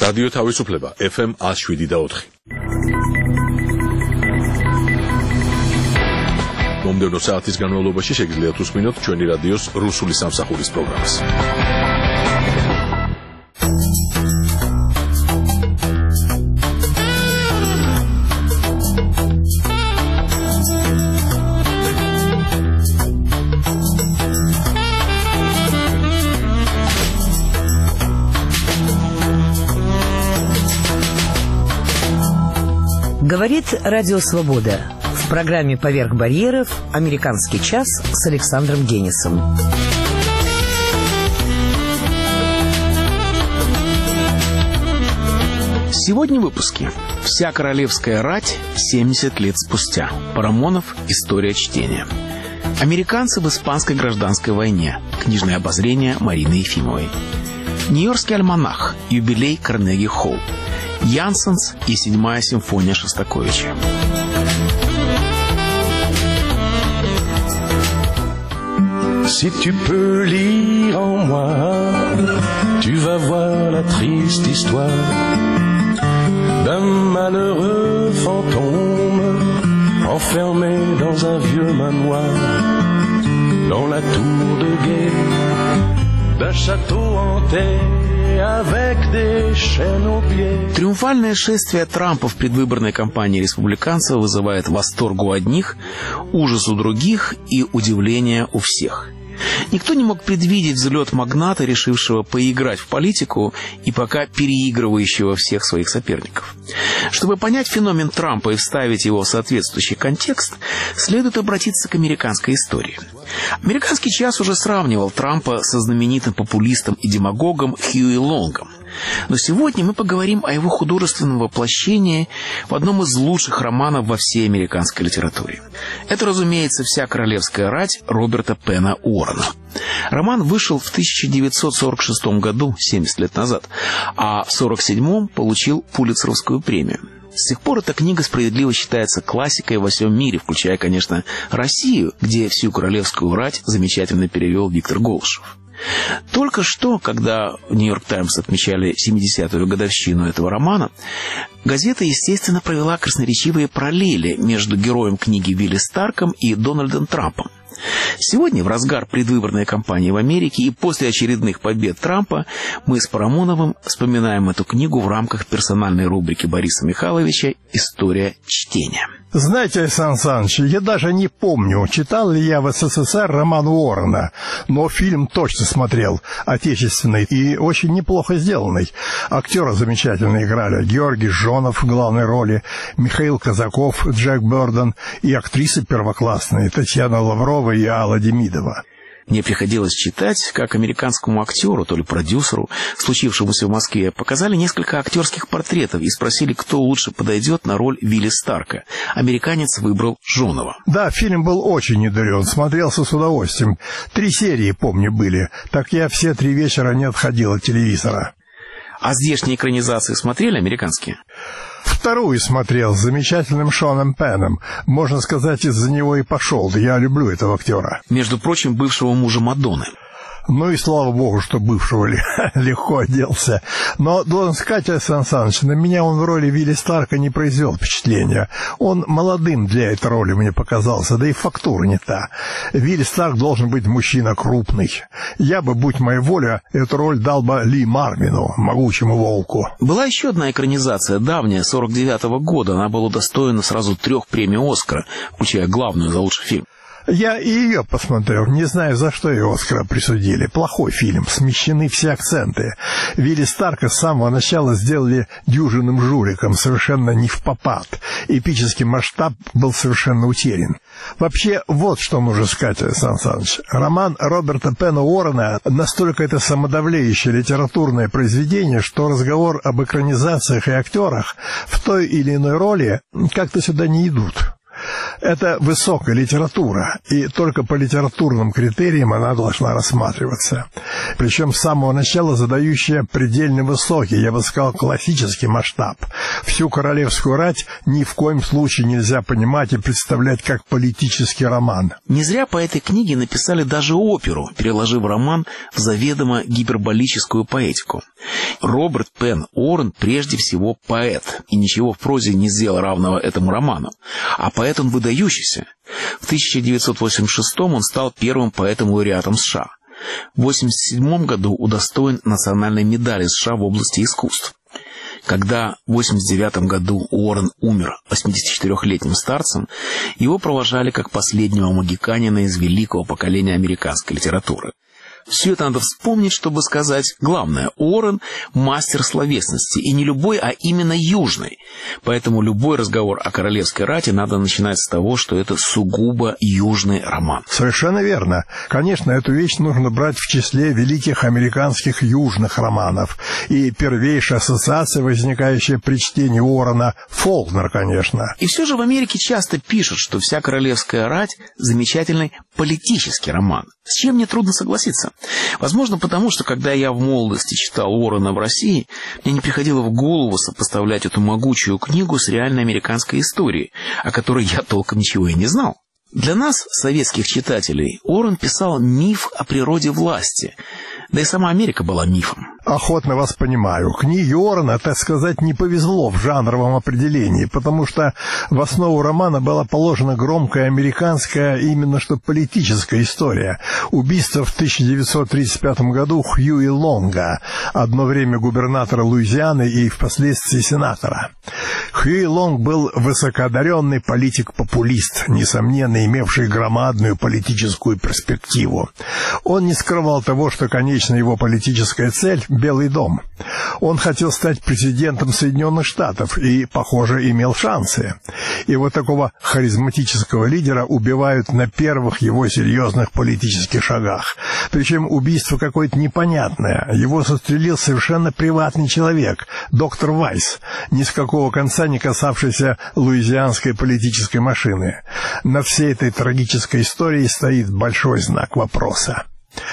რადიო თავისუფლება FM 107.4. მომდევნო საათის განმავლობაში შეგიძლიათ უსმინოთ ჩვენი რადიოს რუსული სამსახურის პროგრამას. Говорит Радио Свобода. В программе «Поверх барьеров» «Американский час» с Александром Генисом. Сегодня в выпуске. Вся королевская рать 70 лет спустя. Парамонов. История чтения. Американцы в испанской гражданской войне. Книжное обозрение Марины Ефимовой. Нью-Йоркский альманах. Юбилей Карнеги-Холл. Янсенс и 7-я симфония Шостаковича. Si tu peux lire en moi, tu vas voir la triste histoire d'un malheureux fantôme enfermé dans un vieux manoir, dans la tour de guet d'un château hanté. Триумфальное шествие Трампа в предвыборной кампании республиканцев вызывает восторг у одних, ужас у других и удивление у всех. Никто не мог предвидеть взлет магната, решившего поиграть в политику и пока переигрывающего всех своих соперников. Чтобы понять феномен Трампа и вставить его в соответствующий контекст, следует обратиться к американской истории. «Американский час» уже сравнивал Трампа со знаменитым популистом и демагогом Хьюи Лонгом. Но сегодня мы поговорим о его художественном воплощении в одном из лучших романов во всей американской литературе. Это, разумеется, «Вся королевская рать» Роберта Пена Уоррена. Роман вышел в 1946 году, 70 лет назад, а в 1947 получил Пулитцеровскую премию. С тех пор эта книга справедливо считается классикой во всем мире, включая, конечно, Россию, где «Всю королевскую рать» замечательно перевел Виктор Голышев. Только что, когда в «Нью-Йорк Таймс» отмечали 70-ю годовщину этого романа, газета, естественно, провела красноречивые параллели между героем книги Вилли Старком и Дональдом Трампом. Сегодня, в разгар предвыборной кампании в Америке и после очередных побед Трампа, мы с Парамоновым вспоминаем эту книгу в рамках персональной рубрики Бориса Михайловича «История чтения». Знаете, Александр Александрович, я даже не помню, читал ли я в СССР роман Уоррена, но фильм точно смотрел, отечественный и очень неплохо сделанный. Актеры замечательно играли: Георгий Жонов в главной роли, Михаил Казаков, Джек Бёрден и актрисы первоклассные Татьяна Лаврова и Алла Демидова. Мне приходилось читать, как американскому актеру, то ли продюсеру, случившемуся в Москве, показали несколько актерских портретов и спросили, кто лучше подойдет на роль Вилли Старка. Американец выбрал Жонова. Да, фильм был очень недурен, смотрелся с удовольствием. 3 серии, помню, были. Так я все 3 вечера не отходил от телевизора. А здешние экранизации смотрели американские? 2-ю смотрел с замечательным Шоном Пеном. Можно сказать, из-за него и пошел. Я люблю этого актера. Между прочим, бывшего мужа Мадонны. Ну и слава богу, что бывшего легко оделся. Но, должен сказать, Александр Александрович, на меня он в роли Вилли Старка не произвел впечатления. Он молодым для этой роли мне показался, да и фактура не та. Вилли Старк должен быть мужчина крупный. Я бы, будь моя воля, эту роль дал бы Ли Марвину, могучему волку. Была еще одна экранизация, давняя, 49-го года. Она была удостоена сразу 3 премий «Оскара», включая главную за лучший фильм. Я и ее посмотрел, не знаю, за что ее «Оскара» присудили. Плохой фильм, смещены все акценты. Вилли Старка с самого начала сделали дюжинным жуликом, совершенно не впопад. Эпический масштаб был совершенно утерян. Вообще, вот что нужно сказать, Александр Александрович. Роман Роберта Пена Уоррена настолько это самодовлеющее литературное произведение, что разговор об экранизациях и актерах в той или иной роли как-то сюда не идут. Это высокая литература, и только по литературным критериям она должна рассматриваться. Причем с самого начала задающая предельно высокий, я бы сказал, классический масштаб. Всю королевскую рать ни в коем случае нельзя понимать и представлять как политический роман. Не зря по этой книге написали даже оперу, переложив роман в заведомо гиперболическую поэтику. Роберт Пен Уоррен прежде всего поэт, и ничего в прозе не сделал равного этому роману. А поэт он выдающийся. В 1986 он стал первым поэтом-лауреатом США. В 1987 году удостоен национальной медали США в области искусств. Когда в 1989 году Уоррен умер 84-летним старцем, его провожали как последнего магиканина из великого поколения американской литературы. Все это надо вспомнить, чтобы сказать главное. Уоррен – мастер словесности, и не любой, а именно южный. Поэтому любой разговор о королевской рати надо начинать с того, что это сугубо южный роман. Совершенно верно. Конечно, эту вещь нужно брать в числе великих американских южных романов. И первейшая ассоциация, возникающая при чтении Уоррена, Фолкнер, конечно. И все же в Америке часто пишут, что вся королевская рать – замечательный политический роман. С чем мне трудно согласиться. Возможно, потому что, когда я в молодости читал Уоррена в России, мне не приходило в голову сопоставлять эту могучую книгу с реальной американской историей, о которой я толком ничего и не знал. Для нас, советских читателей, Уоррен писал миф о природе власти. Да и сама Америка была мифом. Охотно вас понимаю. Книге Уоррена, так сказать, не повезло в жанровом определении, потому что в основу романа была положена громкая американская, именно что политическая история. Убийство в 1935 году Хьюи Лонга, одно время губернатора Луизианы и впоследствии сенатора. Хьюи Лонг был высокоодаренный политик-популист, несомненно имевший громадную политическую перспективу. Он не скрывал того, что конечная его политическая цель – Белый дом. Он хотел стать президентом Соединенных Штатов и, похоже, имел шансы. И вот такого харизматического лидера убивают на первых его серьезных политических шагах. Причем убийство какое-то непонятное. Его застрелил совершенно приватный человек, доктор Вайс, ни с какого конца не касавшийся луизианской политической машины. Над всей этой трагической историей стоит большой знак вопроса.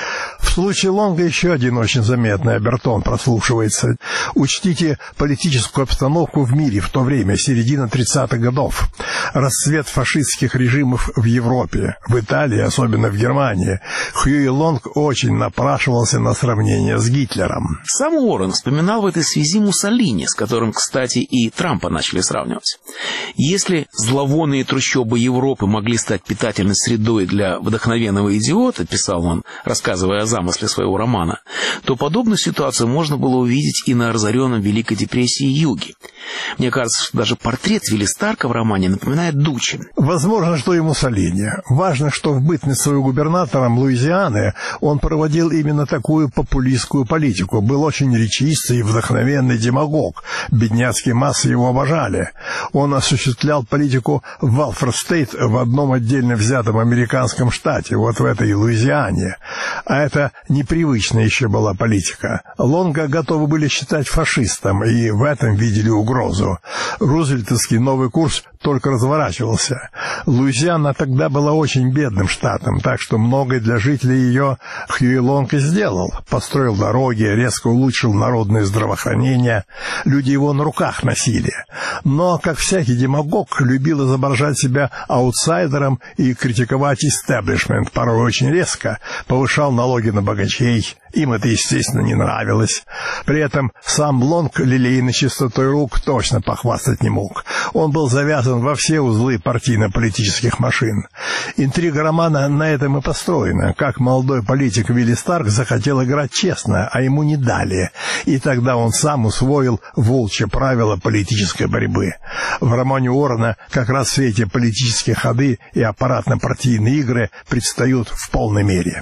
В случае Лонга еще один очень заметный обертон прослушивается. Учтите политическую обстановку в мире в то время, середина 30-х годов. Расцвет фашистских режимов в Европе, в Италии, особенно в Германии. Хьюи Лонг очень напрашивался на сравнение с Гитлером. Сам Уоррен вспоминал в этой связи Муссолини, с которым, кстати, и Трампа начали сравнивать. Если зловонные трущобы Европы могли стать питательной средой для вдохновенного идиота, писал он, рассказывая о замысле своего романа, то подобную ситуацию можно было увидеть и на разоренном Великой депрессии Юге. Мне кажется, что даже портрет Вилли Старка в романе напоминает Дуччи. Возможно, что и Муссолини. Важно, что в бытность своего губернатором Луизианы он проводил именно такую популистскую политику. Был очень речистый и вдохновенный демагог. Бедняцкие массы его обожали. Он осуществлял политику в Валфорд-Стейт, в одном отдельно взятом американском штате, вот в этой Луизиане. А это непривычная еще была политика. Лонга готовы были считать фашистом, и в этом видели угрозу. Рузвельтовский новый курс только разворачивался. Луизиана тогда была очень бедным штатом, так что многое для жителей ее Хьюи Лонг и сделал. Построил дороги, резко улучшил народное здравоохранение. Люди его на руках носили. Но, как всякий демагог, любил изображать себя аутсайдером и критиковать истеблишмент, порой очень резко, повышал налоги на богачей. Им это, естественно, не нравилось. При этом сам Лонг лилейной чистотой рук точно похвастать не мог. Он был завязан во все узлы партийно-политических машин. Интрига романа на этом и построена. Как молодой политик Вилли Старк захотел играть честно, а ему не дали. И тогда он сам усвоил волчье правило политической борьбы. В романе Уоррена как раз все эти политические ходы и аппаратно-партийные игры предстают в полной мере.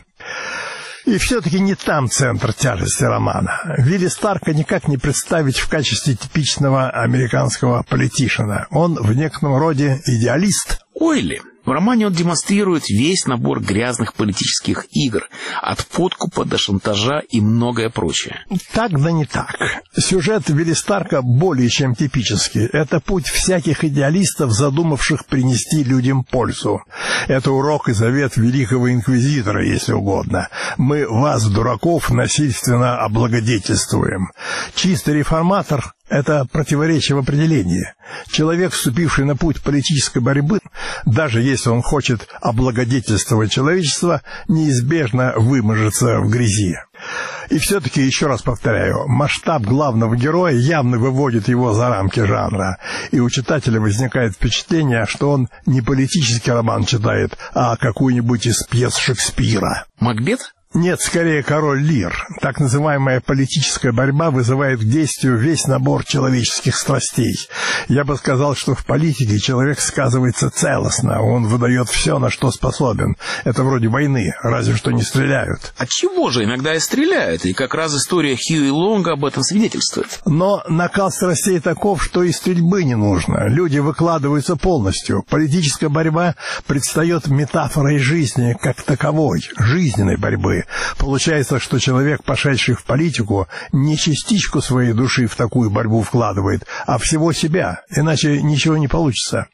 И все-таки не там центр тяжести романа. Вилли Старка никак не представить в качестве типичного американского политишена. Он в некотором роде идеалист. Ойли. В романе он демонстрирует весь набор грязных политических игр, от подкупа до шантажа и многое прочее. Так да не так. Сюжет Вилли Старка более чем типический. Это путь всяких идеалистов, задумавших принести людям пользу. Это урок и завет великого инквизитора, если угодно. Мы вас, дураков, насильственно облагодетельствуем. Чистый реформатор — это противоречие в определении. Человек, вступивший на путь политической борьбы, даже если он хочет облагодетельствовать человечество, неизбежно вымажется в грязи. И все-таки, еще раз повторяю, масштаб главного героя явно выводит его за рамки жанра, и у читателя возникает впечатление, что он не политический роман читает, а какую-нибудь из пьес Шекспира. Макбет? Нет, скорее «Король Лир». Так называемая политическая борьба вызывает к действию весь набор человеческих страстей. Я бы сказал, что в политике человек сказывается целостно, он выдает все, на что способен. Это вроде войны, разве что не стреляют. Отчего же иногда и стреляют, и как раз история Хьюи Лонга об этом свидетельствует. Но накал страстей таков, что и стрельбы не нужно. Люди выкладываются полностью. Политическая борьба предстает метафорой жизни как таковой, жизненной борьбы. Получается, что человек, пошедший в политику, не частичку своей души в такую борьбу вкладывает, а всего себя, иначе ничего не получится.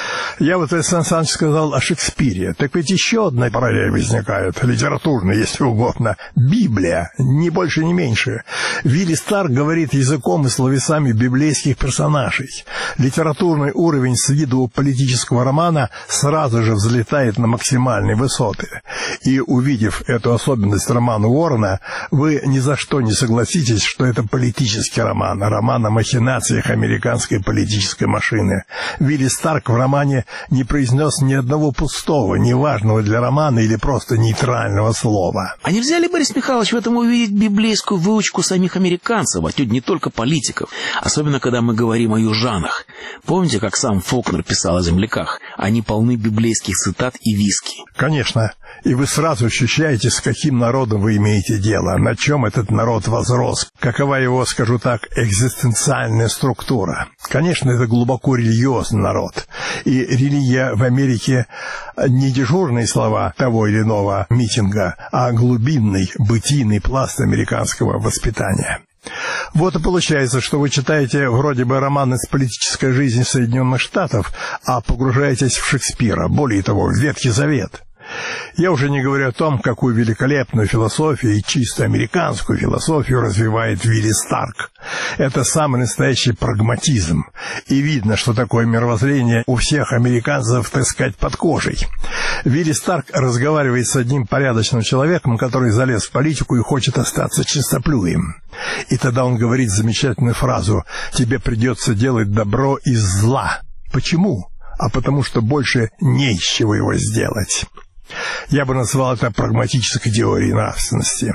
Я вот Сан Саныч сказал о Шекспире. Так ведь еще одна параллель возникает, литературная, если угодно. Библия, ни больше, ни меньше. Вилли Старк говорит языком и словесами библейских персонажей. Литературный уровень с виду политического романа сразу же взлетает на максимальные высоты. И, увидев эту особенность романа Уоррена, вы ни за что не согласитесь, что это политический роман, роман о махинациях американской политической машины. Вилли Старк в романе не произнес ни одного пустого, неважного для романа или просто нейтрального слова. А нельзя ли, Борис Михайлович, в этом увидеть библейскую выучку самих американцев, отнюдь не только политиков, особенно когда мы говорим о южанах? Помните, как сам Фолкнер писал о земляках? Они полны библейских цитат и виски. Конечно. И вы сразу ощущаете, с каким народом вы имеете дело, на чем этот народ возрос, какова его, скажу так, экзистенциальная структура. Конечно, это глубоко религиозный народ. И религия в Америке не дежурные слова того или иного митинга, а глубинный, бытийный пласт американского воспитания. Вот и получается, что вы читаете вроде бы роман из политической жизни Соединенных Штатов, а погружаетесь в Шекспира, более того, в Ветхий Завет. Я уже не говорю о том, какую великолепную философию и чисто американскую философию развивает Вилли Старк. Это самый настоящий прагматизм. И видно, что такое мировоззрение у всех американцев, так сказать, под кожей. Вилли Старк разговаривает с одним порядочным человеком, который залез в политику и хочет остаться чистоплюем. И тогда он говорит замечательную фразу: «Тебе придется делать добро из зла». Почему? А потому что больше не из чего его сделать. Я бы назвал это прагматической теорией нравственности.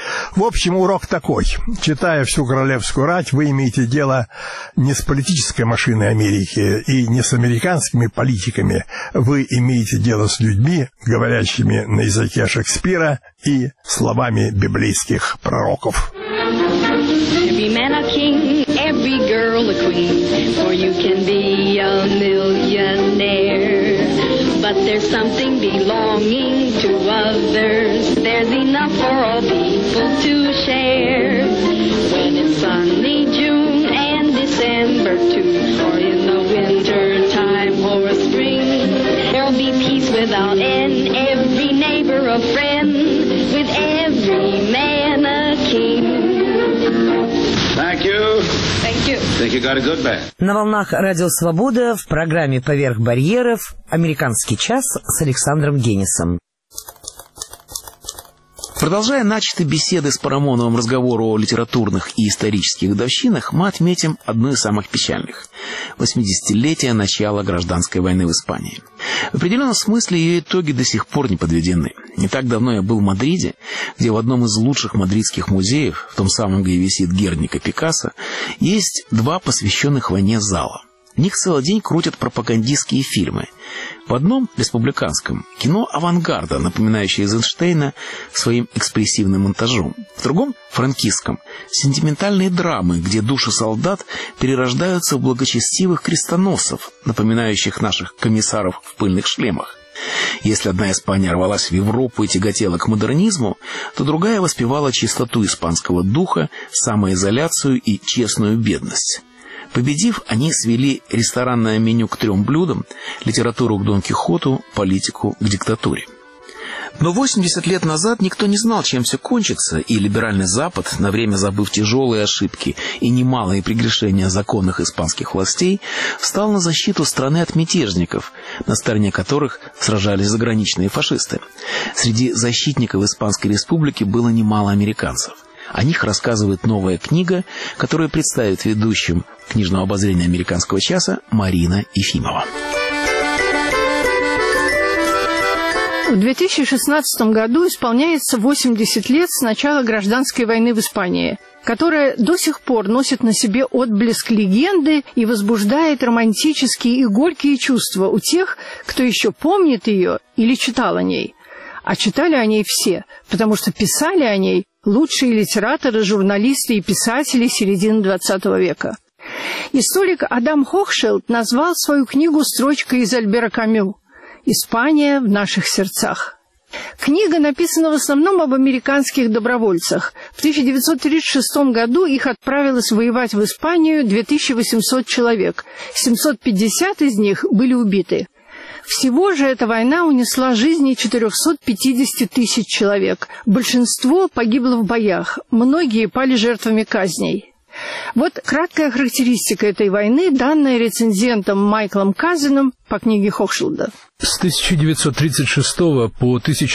В общем, урок такой. Читая всю королевскую рать, вы имеете дело не с политической машиной Америки и не с американскими политиками. Вы имеете дело с людьми, говорящими на языке Шекспира и словами библейских пророков. Every man a king, every girl a queen, for you can be a millionaire. But there's something belonging to others. There's enough for all people to share. When it's sunny June and December too, or in the winter time or spring, there'll be peace without end. Every neighbor a friend, with every man a king. Thank you. Thank you. Think you got a good band. На волнах Радио Свобода в программе «Поверх барьеров» «Американский час» с Александром Генисом. Продолжая начатые беседы с Парамоновым разговор о литературных и исторических годовщинах, мы отметим одну из самых печальных – 80-летие начала гражданской войны в Испании. В определенном смысле ее итоги до сих пор не подведены. Не так давно я был в Мадриде, где в одном из лучших мадридских музеев, в том самом, где висит Герника Пикассо, есть два посвященных войне зала. В них целый день крутят пропагандистские фильмы. В одном, республиканском, кино авангарда, напоминающее Эйзенштейна своим экспрессивным монтажом. В другом, франкистском, сентиментальные драмы, где души солдат перерождаются в благочестивых крестоносцев, напоминающих наших комиссаров в пыльных шлемах. Если одна Испания рвалась в Европу и тяготела к модернизму, то другая воспевала чистоту испанского духа, самоизоляцию и честную бедность. Победив, они свели ресторанное меню к 3 блюдам, литературу к Дон Кихоту, политику к диктатуре. Но 80 лет назад никто не знал, чем все кончится, и либеральный Запад, на время забыв тяжелые ошибки и немалые прегрешения законных испанских властей, встал на защиту страны от мятежников, на стороне которых сражались заграничные фашисты. Среди защитников Испанской республики было немало американцев. О них рассказывает новая книга, которую представит ведущим книжного обозрения «Американского часа» Марина Ефимова. В 2016 году исполняется 80 лет с начала гражданской войны в Испании, которая до сих пор носит на себе отблеск легенды и возбуждает романтические и горькие чувства у тех, кто еще помнит ее или читал о ней. А читали о ней все, потому что писали о ней лучшие литераторы, журналисты и писатели середины XX века. Историк Адам Хохшилд назвал свою книгу строчкой из Альбера Камю «Испания в наших сердцах». Книга написана в основном об американских добровольцах. В 1936 году их отправилось воевать в Испанию 2800 человек. 750 из них были убиты. Всего же эта война унесла жизни 450 тысяч человек. Большинство погибло в боях, многие пали жертвами казней. Вот краткая характеристика этой войны, данная рецензентом Майклом Казином по книге Хохшилда. С 1936 по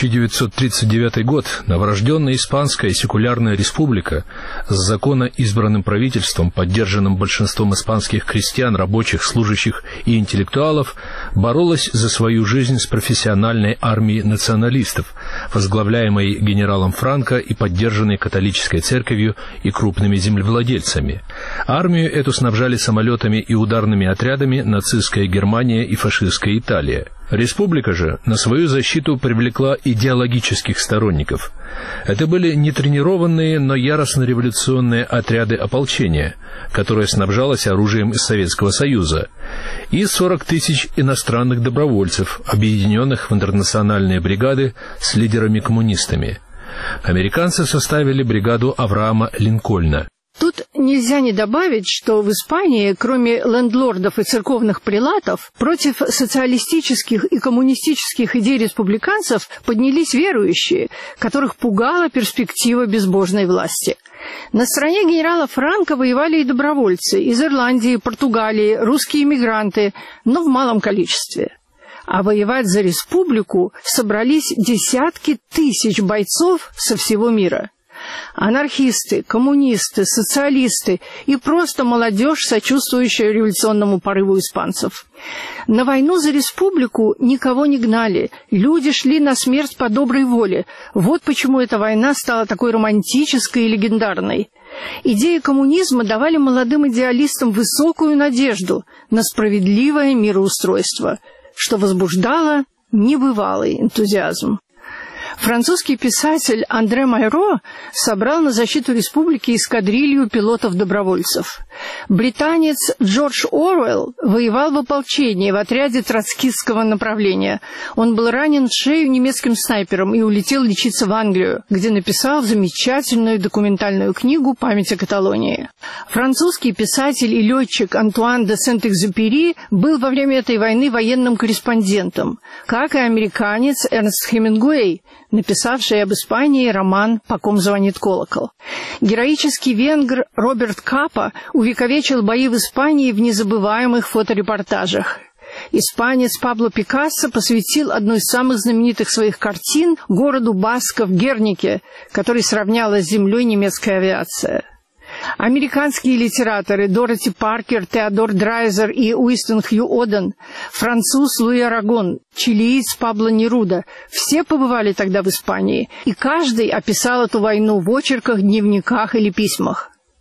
1939 год новорожденная Испанская секулярная республика с законно избранным правительством, поддержанным большинством испанских крестьян, рабочих, служащих и интеллектуалов, боролась за свою жизнь с профессиональной армией националистов, возглавляемой генералом Франко и поддержанной католической церковью и крупными землевладельцами. Армию эту снабжали самолетами и ударными отрядами нацистская Германия и фашистская Италия. Республика же на свою защиту привлекла идеологических сторонников. Это были нетренированные, но яростно-революционные отряды ополчения, которое снабжалось оружием из Советского Союза, и 40 тысяч иностранных добровольцев, объединенных в интернациональные бригады с лидерами-коммунистами. Американцы составили бригаду Авраама Линкольна. Тут нельзя не добавить, что в Испании, кроме лендлордов и церковных прелатов, против социалистических и коммунистических идей республиканцев поднялись верующие, которых пугала перспектива безбожной власти. На стороне генерала Франко воевали и добровольцы из Ирландии, Португалии, русские эмигранты, но в малом количестве. А воевать за республику собрались десятки тысяч бойцов со всего мира. Анархисты, коммунисты, социалисты и просто молодежь, сочувствующая революционному порыву испанцев. На войну за республику никого не гнали, люди шли на смерть по доброй воле. Вот почему эта война стала такой романтической и легендарной. Идеи коммунизма давали молодым идеалистам высокую надежду на справедливое мироустройство, что возбуждало небывалый энтузиазм. Французский писатель Андре Майро собрал на защиту республики эскадрилью пилотов-добровольцев. Британец Джордж Оруэлл воевал в ополчении в отряде троцкистского направления. Он был ранен в шею немецким снайпером и улетел лечиться в Англию, где написал замечательную документальную книгу «Память о Каталонии». Французский писатель и летчик Антуан де Сент-Экзюпери был во время этой войны военным корреспондентом, как и американец Эрнст Хемингуэй, написавший об Испании роман «По ком звонит колокол». Героический венгр Роберт Капа увековечил бои в Испании в незабываемых фоторепортажах. Испанец Пабло Пикассо посвятил одну из самых знаменитых своих картин городу басков Гернике, который сравняла с землей немецкая авиация. Американские литераторы Дороти Паркер, Теодор Драйзер и Уинстон Хью Оден, француз Луи Арагон, чилиец Пабло Неруда – все побывали тогда в Испании, и каждый описал эту войну в очерках, дневниках или письмах.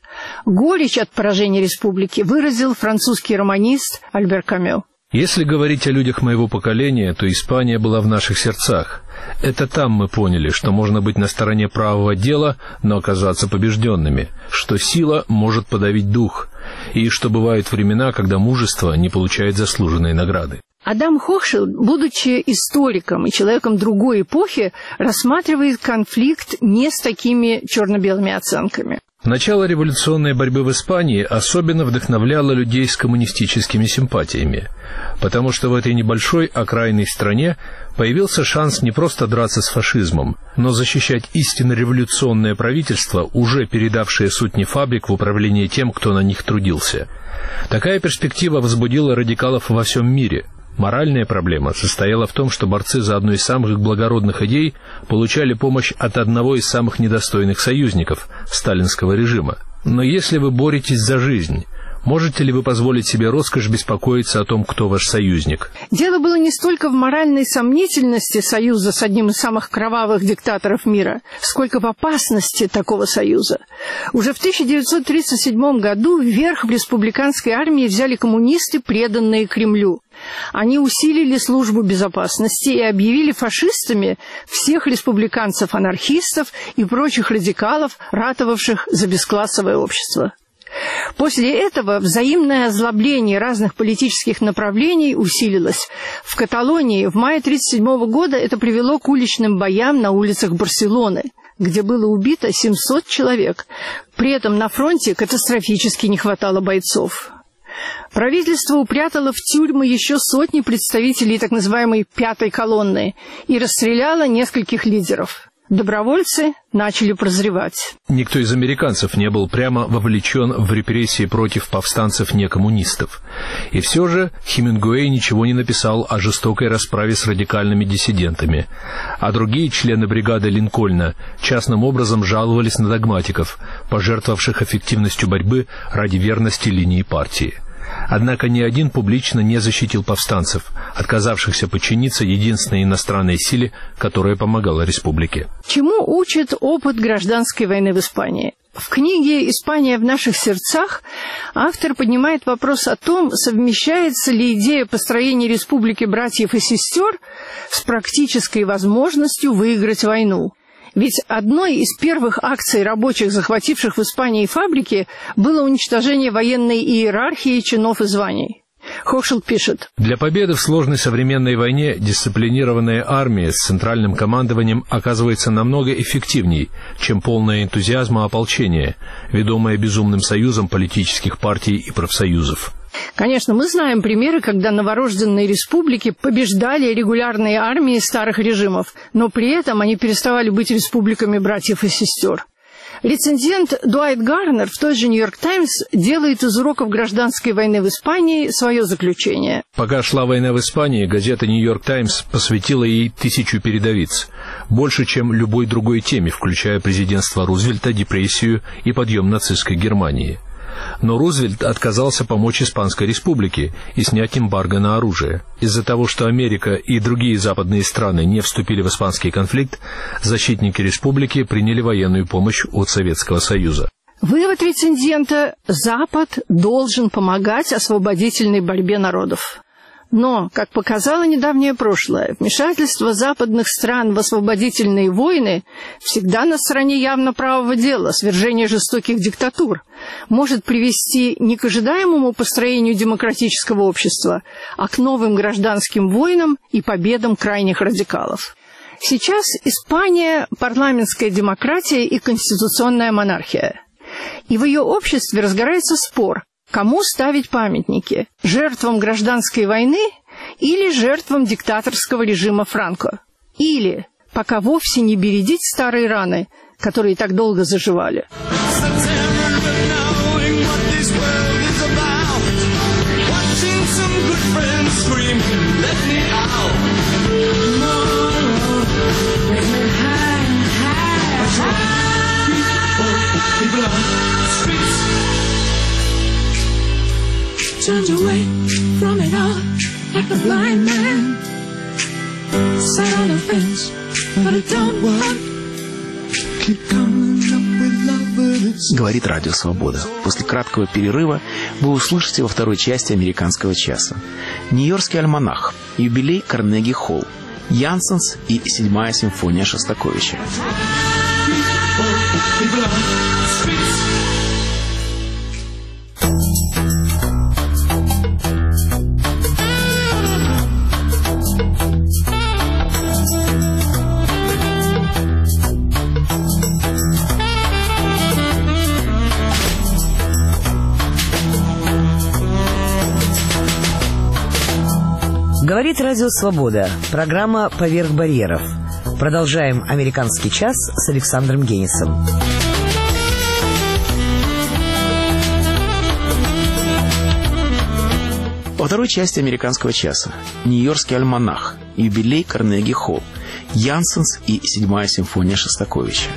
Горечь от поражения республики выразил французский романист Альбер Камю. Если говорить о людях моего поколения, то Испания была в наших сердцах. Это там мы поняли, что можно быть на стороне правого дела, но оказаться побежденными, что сила может подавить дух, и что бывают времена, когда мужество не получает заслуженные награды. Адам Хохшилд, будучи историком и человеком другой эпохи, рассматривает конфликт не с такими черно-белыми оценками. Начало революционной борьбы в Испании особенно вдохновляло людей с коммунистическими симпатиями, потому что в этой небольшой окраинной стране появился шанс не просто драться с фашизмом, но защищать истинно революционное правительство, уже передавшее сотни фабрик в управление тем, кто на них трудился. Такая перспектива возбудила радикалов во всем мире. Моральная проблема состояла в том, что борцы за одну из самых благородных идей получали помощь от одного из самых недостойных союзников сталинского режима. Но если вы боретесь за жизнь, можете ли вы позволить себе роскошь беспокоиться о том, кто ваш союзник? Дело было не столько в моральной сомнительности союза с одним из самых кровавых диктаторов мира, сколько в опасности такого союза. Уже в 1937 году верх в республиканской армии взяли коммунисты, преданные Кремлю. Они усилили службу безопасности и объявили фашистами всех республиканцев-анархистов и прочих радикалов, ратовавших за бесклассовое общество. После этого взаимное озлобление разных политических направлений усилилось. В Каталонии в мае 1937 года это привело к уличным боям на улицах Барселоны, где было убито 700 человек. При этом на фронте катастрофически не хватало бойцов. Правительство упрятало в тюрьмы еще сотни представителей так называемой «пятой колонны» и расстреляло нескольких лидеров. Добровольцы начали прозревать. Никто из американцев не был прямо вовлечен в репрессии против повстанцев-некоммунистов. И все же Хемингуэй ничего не написал о жестокой расправе с радикальными диссидентами, а другие члены бригады Линкольна частным образом жаловались на догматиков, пожертвовавших эффективностью борьбы ради верности линии партии. Однако ни один публично не защитил повстанцев, отказавшихся подчиниться единственной иностранной силе, которая помогала республике. Чему учит опыт гражданской войны в Испании? В книге «Испания в наших сердцах» автор поднимает вопрос о том, совмещается ли идея построения республики братьев и сестер с практической возможностью выиграть войну. Ведь одной из первых акций рабочих, захвативших в Испании фабрики, было уничтожение военной иерархии чинов и званий. Хохшилд пишет: «Для победы в сложной современной войне дисциплинированная армия с центральным командованием оказывается намного эффективней, чем полное энтузиазма ополчение, ведомое безумным союзом политических партий и профсоюзов». Конечно, мы знаем примеры, когда новорожденные республики побеждали регулярные армии старых режимов, но при этом они переставали быть республиками братьев и сестер. Рецензент Дуайт Гарнер в той же «Нью-Йорк Таймс» делает из уроков гражданской войны в Испании свое заключение. Пока шла война в Испании, газета «Нью-Йорк Таймс» посвятила ей 1000 передовиц. Больше, чем любой другой теме, включая президентство Рузвельта, депрессию и подъем нацистской Германии. Но Рузвельт отказался помочь Испанской республике и снять эмбарго на оружие. Из-за того, что Америка и другие западные страны не вступили в испанский конфликт, защитники республики приняли военную помощь от Советского Союза. Вывод рецензента: Запад должен помогать освободительной борьбе народов. Но, как показало недавнее прошлое, вмешательство западных стран в освободительные войны всегда на стороне явно правого дела, свержения жестоких диктатур, может привести не к ожидаемому построению демократического общества, а к новым гражданским войнам и победам крайних радикалов. Сейчас Испания – парламентская демократия и конституционная монархия. И в ее обществе разгорается спор, кому ставить памятники – жертвам гражданской войны или жертвам диктаторского режима Франко? Или пока вовсе не бередить старые раны, которые так долго заживали? Turned away from it all like a blind man. Sat on a fence, but it don't work. Keep coming up with love, but Говорит Радио Свобода. После краткого перерыва вы услышите во второй части «Американского часа» Нью-Йоркский альманах, юбилей Карнеги-Холл, Янсенс и 7-я симфония Шостаковича. Говорит Радио Свобода. Программа «Поверх барьеров». Продолжаем «Американский час» с Александром Генисом. Во второй части «Американского часа» Нью-Йоркский альманах, юбилей Карнеги-Холл, Янсенс и 7-я симфония Шостаковича.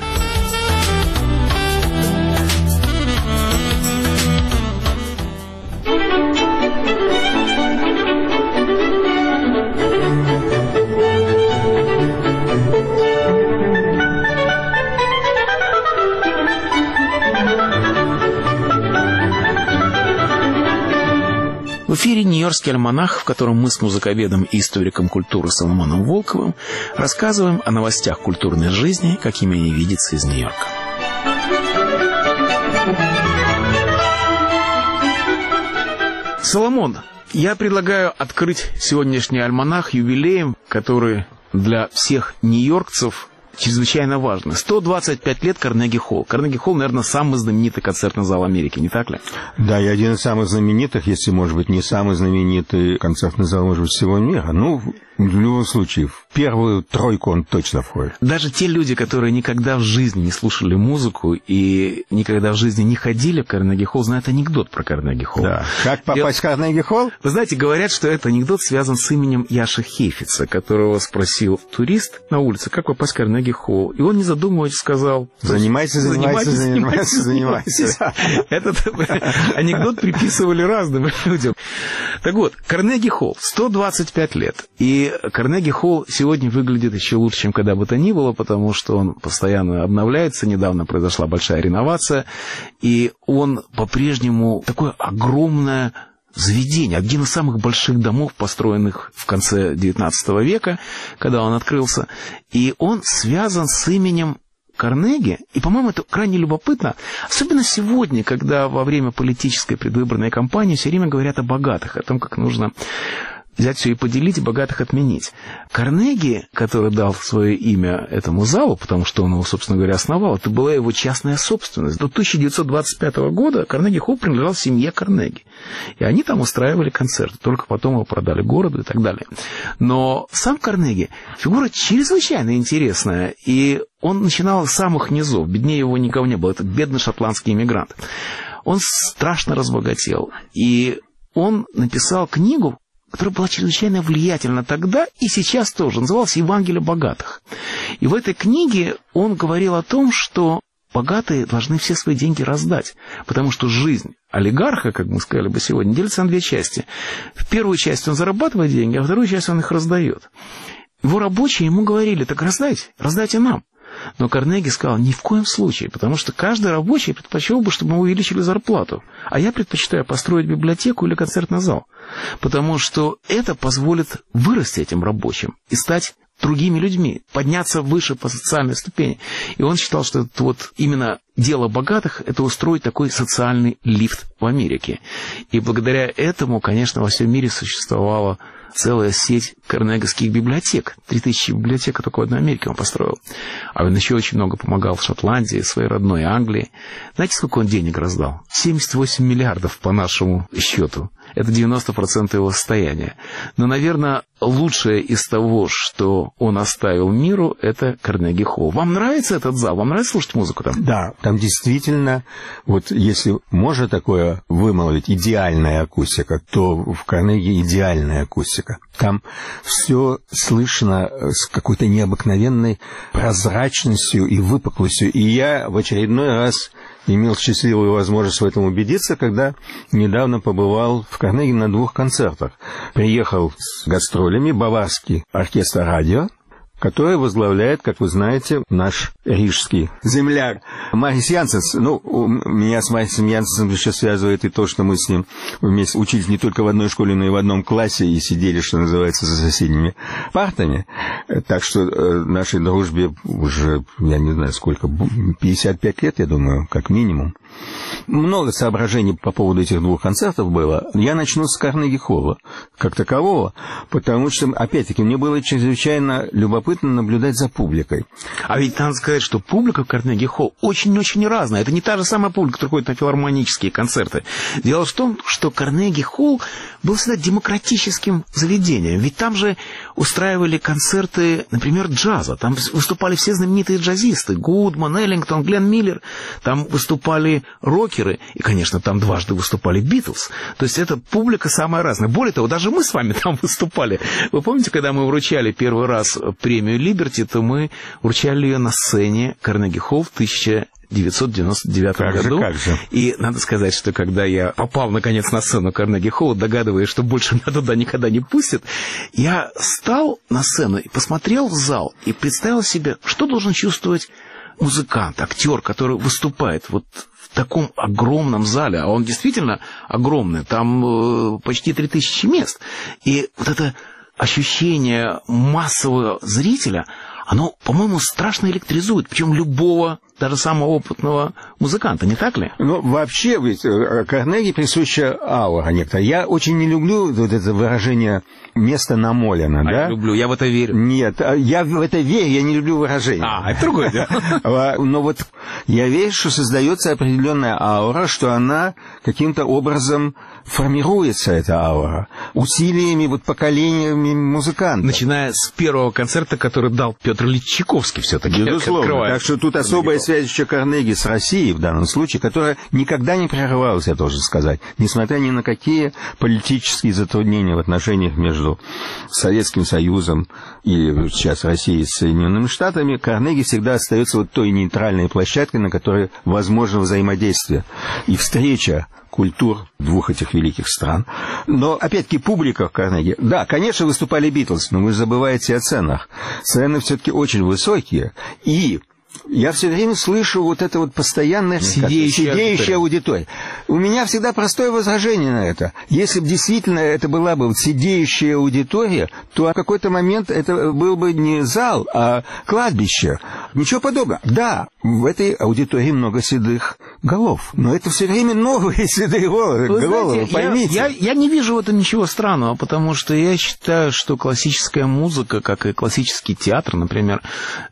В эфире «Нью-Йоркский альманах», в котором мы с музыковедом и историком культуры Соломоном Волковым рассказываем о новостях культурной жизни, какими они видятся из Нью-Йорка. Соломон, я предлагаю открыть сегодняшний альманах юбилеем, который для всех нью-йоркцев чрезвычайно важно. 125 лет Карнеги-Холл. Карнеги-Холл, наверное, самый знаменитый концертный зал Америки, не так ли? Да, и один из самых знаменитых, если, может быть, не самый знаменитый концертный зал, может быть, всего мира. Ну, в любом случае, в первую тройку он точно входит. Даже те люди, которые никогда в жизни не слушали музыку и никогда в жизни не ходили в Карнеги-Холл, знают анекдот про Карнеги-Холл. Да. Как попасть в Карнеги-Холл? Вы знаете, говорят, что этот анекдот связан с именем Яша Хейфица, которого спросил турист на улице, как попасть в Карнеги-Холл. И он, не задумываясь, сказал: занимайся. Этот анекдот приписывали разным людям. Так вот, Карнеги-Холл, 125 лет. И Карнеги-Холл сегодня выглядит еще лучше, чем когда бы то ни было, потому что он постоянно обновляется. Недавно произошла большая реновация. И он по-прежнему такое огромное заведение. Один из самых больших домов, построенных в конце XIX века, когда он открылся. И он связан с именем Карнеги, и, по-моему, это крайне любопытно, особенно сегодня, когда во время политической предвыборной кампании все время говорят о богатых, о том, как нужно взять все и поделить, и богатых отменить. Карнеги, который дал свое имя этому залу, потому что он его, собственно говоря, основал, это была его частная собственность. До 1925 года Карнеги-Холл принадлежал семье Карнеги. И они там устраивали концерты, только потом его продали городу и так далее. Но сам Карнеги фигура чрезвычайно интересная, и он начинал с самых низов, беднее его никого не было, это бедный шотландский иммигрант. Он страшно разбогател, и он написал книгу, которая была чрезвычайно влиятельна тогда и сейчас тоже, называлась «Евангелие богатых». И в этой книге он говорил о том, что богатые должны все свои деньги раздать, потому что жизнь олигарха, как мы сказали бы сегодня, делится на две части. В первую часть он зарабатывает деньги, а в вторую часть он их раздает. Его рабочие ему говорили: так раздайте нам. Но Карнеги сказал: ни в коем случае, потому что каждый рабочий предпочел бы, чтобы ему увеличили зарплату. А я предпочитаю построить библиотеку или концертный зал, потому что это позволит вырасти этим рабочим и стать другими людьми, подняться выше по социальной ступени. И он считал, что это вот именно дело богатых — это устроить такой социальный лифт в Америке. И благодаря этому, конечно, во всем мире существовала целая сеть карнегских библиотек. 3000 библиотек только в одной Америке он построил. А он еще очень много помогал в Шотландии, своей родной Англии. Знаете, сколько он денег раздал? 78 миллиардов по нашему счету. Это 90% его состояния. Но, наверное, лучшее из того, что он оставил миру, это Карнеги-Холл. Вам нравится этот зал? Вам нравится слушать музыку там? Да, там действительно, вот если можно такое вымолвить, идеальная акустика, то в Карнеги идеальная акустика. Там все слышно с какой-то необыкновенной прозрачностью и выпуклостью. И я в очередной раз имел счастливую возможность в этом убедиться, когда недавно побывал в Карнеги на 2 концертах. Приехал с гастролями Баварский оркестр радио, который возглавляет, как вы знаете, наш рижский земляк Марис Янсенс, меня с Марисом Янсенсом еще связывает и то, что мы с ним вместе учились не только в одной школе, но и в одном классе, и сидели, что называется, за соседними партами. Так что нашей дружбе уже, я не знаю сколько, 55 лет, я думаю, как минимум. Много соображений по поводу этих двух концертов было. Я начну с Карнеги-холла как такового, потому что, опять-таки, мне было чрезвычайно любопытно наблюдать за публикой. А ведь надо сказать, что публика в Карнеги-холл очень-очень разная. Это не та же самая публика, которая ходит на филармонические концерты. Дело в том, что Карнеги-холл был всегда демократическим заведением. Ведь там же устраивали концерты, например, джаза. Там выступали все знаменитые джазисты. Гудман, Эллингтон, Гленн Миллер. Там выступали рокеры. И, конечно, там дважды выступали Битлз. То есть эта публика самая разная. Более того, даже мы с вами там выступали. Вы помните, когда мы вручали первый раз премию «Либерти», то мы вручали ее на сцене Карнеги-холл в 1999 году. Как же. И надо сказать, что когда я попал, наконец, на сцену Карнеги-холла, догадываясь, что больше меня туда никогда не пустят, я встал на сцену и посмотрел в зал и представил себе, что должен чувствовать музыкант, актер, который выступает вот в таком огромном зале, а он действительно огромный, там почти 3000 мест. И вот это ощущение массового зрителя, оно, по-моему, страшно электризует, причем любого, даже самого опытного музыканта, не так ли? Вообще, ведь Карнеги присуща аура некоторая. Я очень не люблю вот это выражение «место намолено», да? Я люблю, я в это верю. Нет, я в это верю, я не люблю выражение. Это другое дело. Но вот я верю, что создается определенная аура, что она каким-то образом формируется, эта аура, усилиями, поколениями музыкантов. Начиная с первого концерта, который дал Петр Ильич Чайковский все-таки. Безусловно. Так что тут особая связь еще Карнеги с Россией в данном случае, которая никогда не прерывалась, я должен сказать, несмотря ни на какие политические затруднения в отношениях между Советским Союзом и сейчас Россией с Соединенными Штатами, Карнеги всегда остается вот той нейтральной площадкой, на которой возможно взаимодействие и встреча культур двух этих великих стран. Но, опять-таки, публика в Карнеги. Да, конечно, выступали Битлз, но вы забываете о ценах. Цены все-таки очень высокие. И я все время слышу вот это вот постоянное сидеющая аудитория. У меня всегда простое возражение на это. Если бы действительно это была бы сидеющая аудитория, то в какой-то момент это был бы не зал, а кладбище. Ничего подобного. Да, в этой аудитории много седых голов. Но это все время новые седые головы, поймите. Я не вижу в этом ничего странного, потому что я считаю, что классическая музыка, как и классический театр, например,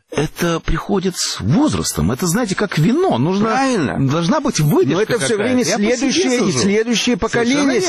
это приходит с возрастом. Это, знаете, как вино. Должна быть выдержка. Но это все время следующее поколение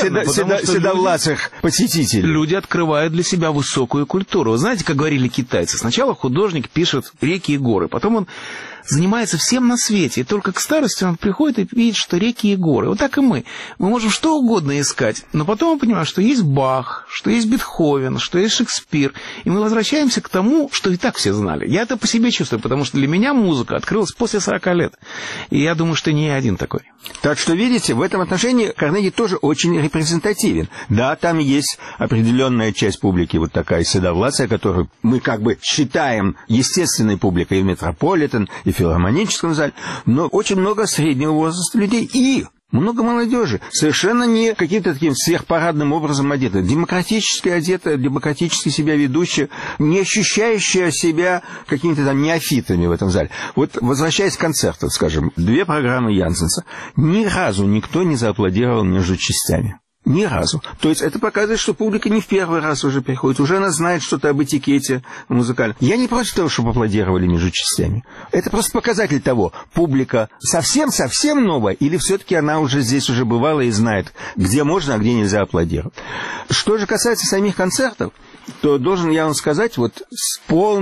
седовласых посетителей. Люди открывают для себя высокую культуру. Вы знаете, как говорили китайцы, сначала художник пишет реки и горы, потом он занимается всем на свете, и только к старости он приходит и видит, что реки и горы. Вот так и мы. Мы можем что угодно искать, но потом мы понимаем, что есть Бах, что есть Бетховен, что есть Шекспир, и мы возвращаемся к тому, что и так все знали. Я это по себе чувствую, потому что для меня музыка открылась после 40 лет, и я думаю, что не я один такой. Так что, видите, в этом отношении Карнеги тоже очень репрезентативен. Да, там есть определенная часть публики, вот такая седовласая, которую мы как бы считаем естественной публикой и в Метрополитен, и в филармоническом зале, но очень много среднего возраста людей и много молодежи, совершенно не каким-то таким сверхпарадным образом одетых, демократически одетая, демократически себя ведущая, не ощущающая себя какими-то там неофитами в этом зале. Вот, возвращаясь к концерту, скажем, 2 программы Янсенса, ни разу никто не зааплодировал между частями. Ни разу. То есть это показывает, что публика не в первый раз уже приходит, уже она знает что-то об этикете музыкальном. Я не против того, чтобы аплодировали между частями. Это просто показатель того, публика совсем новая, или все-таки она уже здесь уже бывала и знает, где можно, а где нельзя аплодировать. Что же касается самих концертов, то должен я вам сказать вот с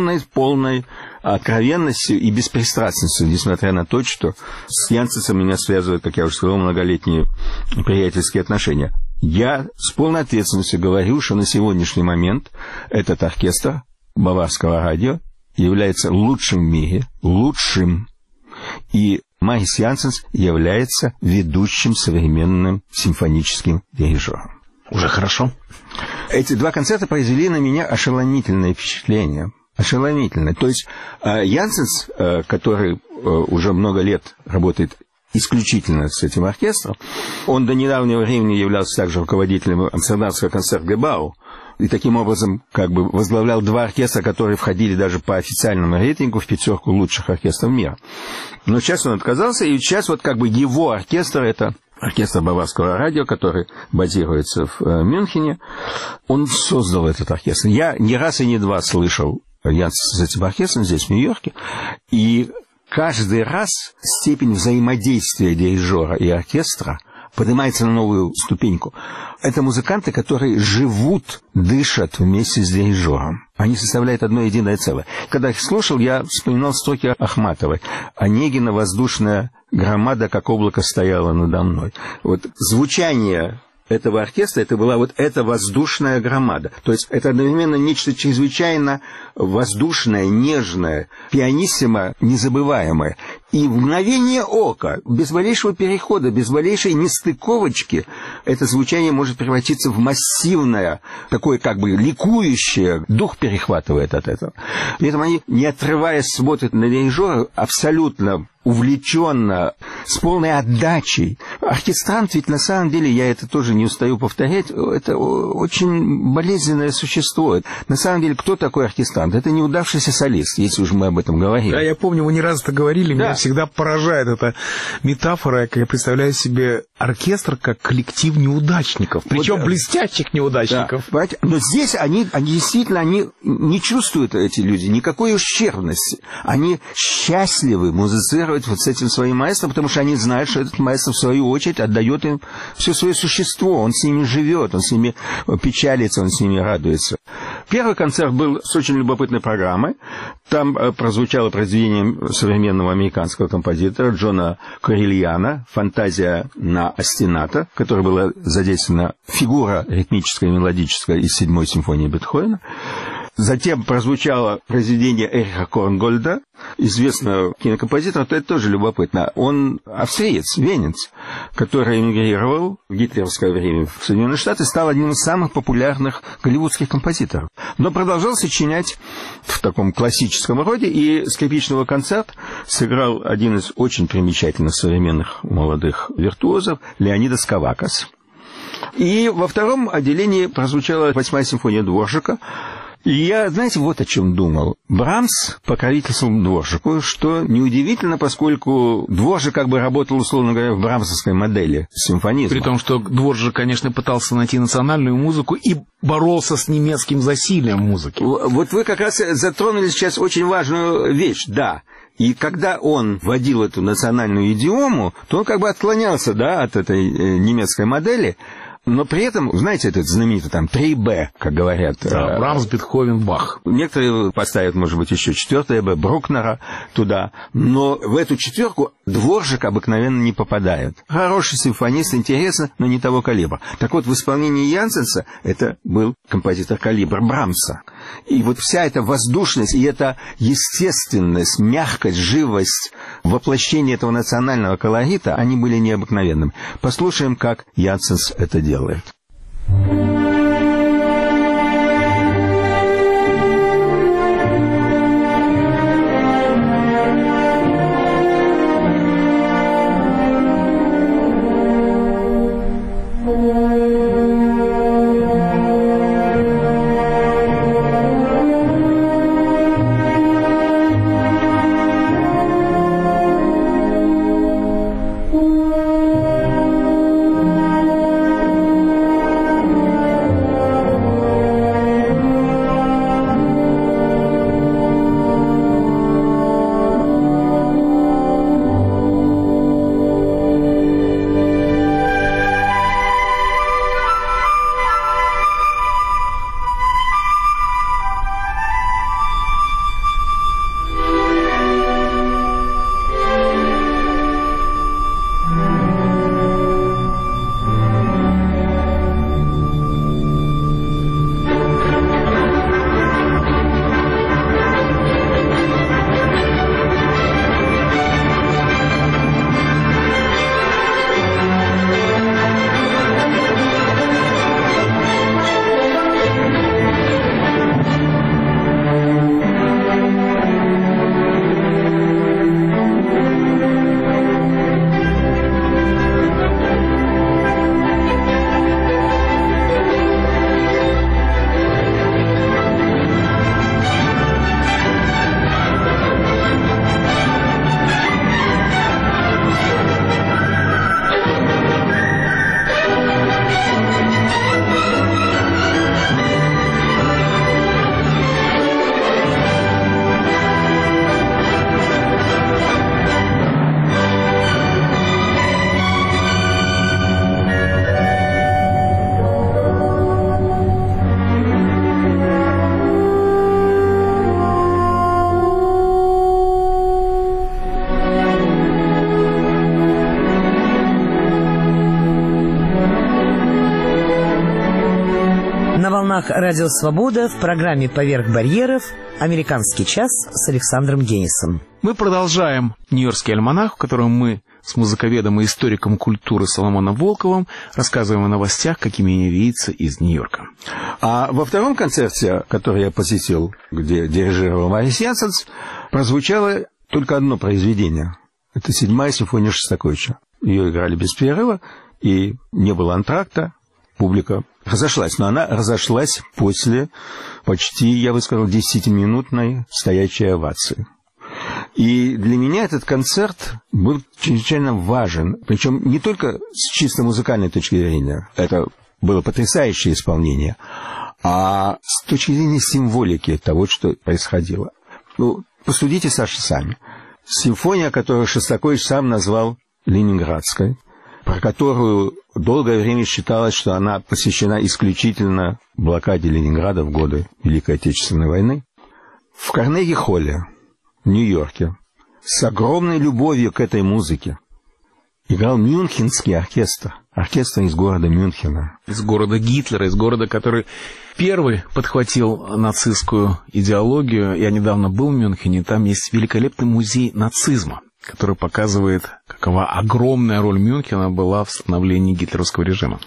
полной откровенностью и беспристрастностью, несмотря на то, что с Янсенсом меня связывают, как я уже сказал, многолетние приятельские отношения. Я с полной ответственностью говорю, что на сегодняшний момент этот оркестр Баварского радио является лучшим в мире, лучшим. И Марис Янсенс является ведущим современным симфоническим дирижером. Уже хорошо. Эти 2 концерта произвели на меня ошеломительное впечатление. Ошеломительно. То есть Янсенс, который уже много лет работает исключительно с этим оркестром. Он до недавнего времени являлся также руководителем Амстердамского концертгебау. И таким образом как бы возглавлял 2 оркестра, которые входили даже по официальному рейтингу в 5 лучших оркестров мира. Но сейчас он отказался, и сейчас вот как бы его оркестр — это оркестр Баварского радио, который базируется в Мюнхене. Он создал этот оркестр. Я не раз и не два слышал с этим оркестром здесь, в Нью-Йорке, и каждый раз степень взаимодействия дирижера и оркестра поднимается на новую ступеньку. Это музыканты, которые живут, дышат вместе с дирижером. Они составляют одно единое целое. Когда их слушал, я вспоминал строки Ахматовой. «Онегина воздушная громада, как облако, стояла надо мной». Вот звучание этого оркестра, это была вот эта воздушная громада. То есть это одновременно нечто чрезвычайно воздушное, нежное, пианиссимо, незабываемое. И в мгновение ока, без малейшего перехода, без малейшей нестыковочки, это звучание может превратиться в массивное, такое как бы ликующее, дух перехватывает от этого. При этом они, не отрываясь, смотрят на дирижера абсолютно увлеченно, с полной отдачей. Оркестрант ведь на самом деле, я это тоже не устаю повторять, это очень болезненное существо. На самом деле, кто такой оркестрант? Это неудавшийся солист, если уж мы об этом говорим. Да, я помню, вы не раз это говорили, да. Меня всегда поражает эта метафора, как я представляю себе оркестр как коллектив неудачников, причем вот, блестящих неудачников. Да, но здесь они действительно не чувствуют, эти люди, никакой ущербности. Они счастливы музицировать вот с этим своим маэстро, потому что они знают, что этот маэстро, в свою очередь, отдает им все свое существо. Он с ними живет, он с ними печалится, он с ними радуется. Первый концерт был с очень любопытной программой. Там прозвучало произведение современного американского композитора Джона Корильяна «Фантазия на остината», в которой была задействована фигура ритмическая и мелодическая из 7-й симфонии Бетховена. Затем прозвучало произведение Эриха Корнгольда, известного кинокомпозитора, то это тоже любопытно. Он австриец, венец, который эмигрировал в гитлеровское время в Соединенные Штаты, стал одним из самых популярных голливудских композиторов. Но продолжал сочинять в таком классическом роде, и скрипичного концерт сыграл один из очень примечательных современных молодых виртуозов Леонидас Кавакас. И во втором отделении прозвучала 8-я симфония Дворжака. И я, знаете, вот о чем думал. Брамс покровительствовал Дворжаку, что неудивительно, поскольку Дворжак как бы работал, условно говоря, в брамсовской модели симфонизма. При том, что Дворжак, конечно, пытался найти национальную музыку и боролся с немецким засилием музыки. Вот вы как раз затронули сейчас очень важную вещь, да. И когда он вводил эту национальную идиому, то он как бы отклонялся, да, от этой немецкой модели. Но при этом, знаете, этот знаменитый там 3Б, как говорят. Да, Брамс, Бетховен, Бах. Некоторые поставят, может быть, еще 4Б, Брукнера туда. Но в эту четверку Дворжак обыкновенно не попадает. Хороший симфонист, интересно, но не того калибра. Так вот, в исполнении Янсенса это был композитор калибра Брамса. И вот вся эта воздушность и эта естественность, мягкость, живость, воплощение этого национального колорита, они были необыкновенными. Послушаем, как Янсенс это делает. волнах Радио Свобода в программе «Поверх барьеров» «Американский час» с Александром Денисом. Мы продолжаем «Нью-Йоркский альманах», в котором мы с музыковедом и историком культуры Соломоном Волковым рассказываем о новостях, какими они видятся из Нью-Йорка. А во втором концерте, который я посетил, где дирижировал Марис Янсенс, прозвучало только одно произведение. Это 7-я симфония Шостаковича. Ее играли без перерыва, и не было антракта. Публика разошлась, но она разошлась после почти, я бы сказал, 10-минутной стоячей овации. И для меня этот концерт был чрезвычайно важен, причем не только с чисто музыкальной точки зрения, это было потрясающее исполнение, а с точки зрения символики того, что происходило. Ну, посудите, Саша, сами. Симфония, которую Шостакович сам назвал «Ленинградской», про которую долгое время считалось, что она посвящена исключительно блокаде Ленинграда в годы Великой Отечественной войны, в Карнеги-холле в Нью-Йорке с огромной любовью к этой музыке играл Мюнхенский оркестр. Оркестр из города Мюнхена. Из города Гитлера, из города, который первый подхватил нацистскую идеологию. Я недавно был в Мюнхене, там есть великолепный музей нацизма, который показывает, какова огромная роль Мюнхена была в становлении гитлеровского режима.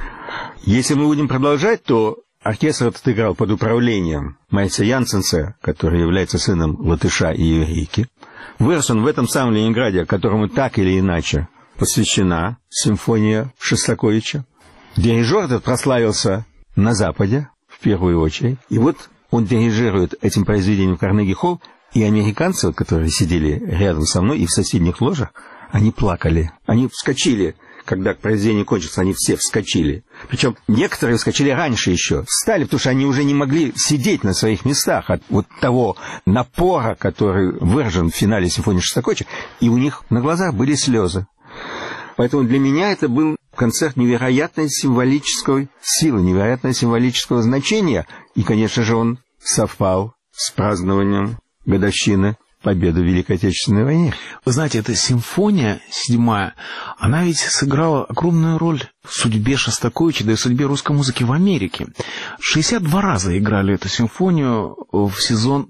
Если мы будем продолжать, то оркестр этот играл под управлением Мариса Янсенса, который является сыном латыша и еврейки. Вырос он в этом самом Ленинграде, которому так или иначе посвящена симфония Шостаковича. Дирижер этот прославился на Западе, в первую очередь. И вот он дирижирует этим произведением в Карнеги-холл, и американцы, которые сидели рядом со мной и в соседних ложах, они плакали. Они вскочили, когда произведение кончится, они все вскочили. Причем некоторые вскочили раньше еще. Встали, потому что они уже не могли сидеть на своих местах от вот того напора, который выражен в финале симфонии Шостаковича, и у них на глазах были слезы. Поэтому для меня это был концерт невероятной символической силы, невероятного символического значения. И, конечно же, он совпал с празднованием годовщины победы в Великой Отечественной войне. Вы знаете, эта симфония 7-я, она ведь сыграла огромную роль в судьбе Шостаковича, да и в судьбе русской музыки в Америке. 62 раза играли эту симфонию в сезон